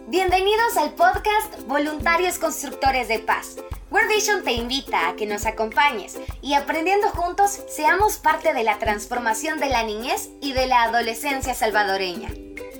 Bienvenidos al podcast Voluntarios Constructores de Paz. World Vision te invita a que nos acompañes y aprendiendo juntos seamos parte de la transformación de la niñez y de la adolescencia salvadoreña.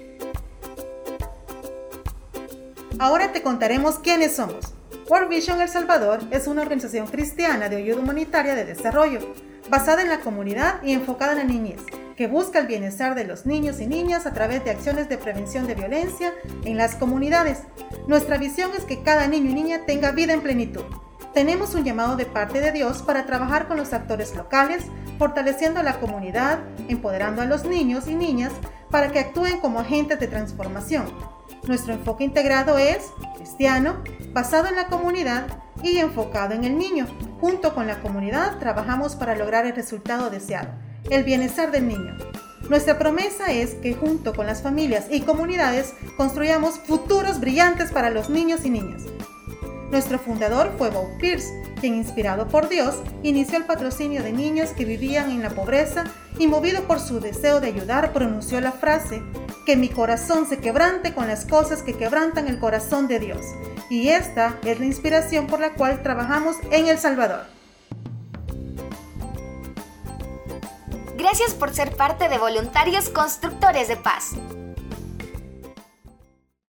Ahora te contaremos quiénes somos. World Vision El Salvador es una organización cristiana de ayuda humanitaria de desarrollo, basada en la comunidad y enfocada en la niñez, que busca el bienestar de los niños y niñas a través de acciones de prevención de violencia en las comunidades. Nuestra visión es que cada niño y niña tenga vida en plenitud. Tenemos un llamado de parte de Dios para trabajar con los actores locales, fortaleciendo a la comunidad, empoderando a los niños y niñas para que actúen como agentes de transformación. Nuestro enfoque integrado es cristiano, basado en la comunidad y enfocado en el niño. Junto con la comunidad trabajamos para lograr el resultado deseado, el bienestar del niño. Nuestra promesa es que junto con las familias y comunidades construyamos futuros brillantes para los niños y niñas. Nuestro fundador fue Bob Pierce, quien, inspirado por Dios, inició el patrocinio de niños que vivían en la pobreza y, movido por su deseo de ayudar, pronunció la frase: que mi corazón se quebrante con las cosas que quebrantan el corazón de Dios. Y esta es la inspiración por la cual trabajamos en El Salvador. Gracias por ser parte de Voluntarios Constructores de Paz.